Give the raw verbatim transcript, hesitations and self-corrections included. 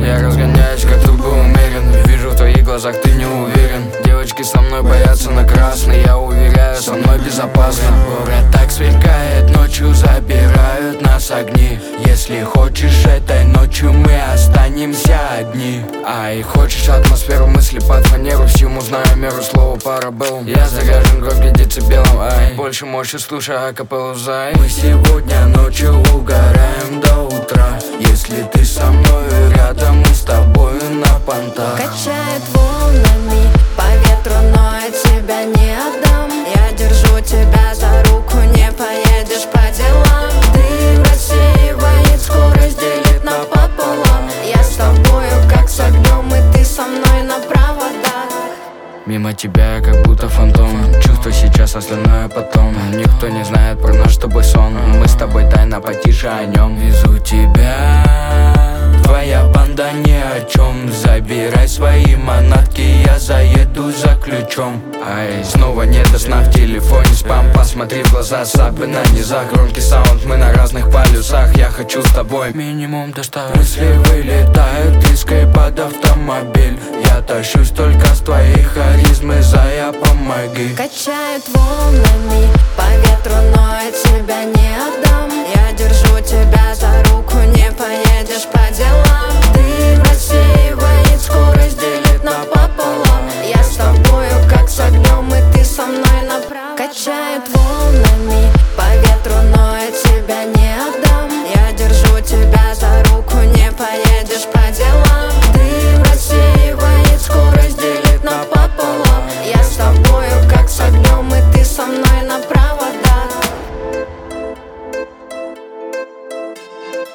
Я разгоняюсь, как тупо умерен. Вижу в твоих глазах, ты не уверен. Девочки со мной боятся на красный. Я уверяю, со мной безопасно. Город так сверкает, ночью забирают нас огни. Если хочешь, этой ночью мы останемся одни. Ай, хочешь атмосферу, мысли под фанеру. Всему знаю меру, слово парабеллум. Я заряжен громко децибелом, ай. Больше мощи, слушай акапеллу, зай. Мы сегодня ночью угораем до утра. Если ты со мной рядом, мы с тобою на понтах. Качает волнами по ветру, но я тебя не отдам. Я держу тебя за руку, не поедешь по делам. Дым рассеивает скорость, делит напополам. Я с тобою как с огнем, и ты со мной на проводах. Мимо тебя я как будто фантом. Чувство сейчас, остальное потом. Никто не знает про наш с тобой сон. Мы с тобой тайно потише о нем. Везу тебя, твоя банда ни о чем. Забирай свои манатки, я заеду за ключом. Ай, снова не до сна в телефоне спам. Посмотри в глаза, сапы на низах. Громкий саунд, мы на разных полюсах. Я хочу с тобой минимум доставить. Мысли вылетают из под автомобиль. Я тащусь только с твоей харизмы, зая, помоги. Качает волнами по ветру, но я тебя не отдам. Я держу тебя за руку, не поедешь по делам.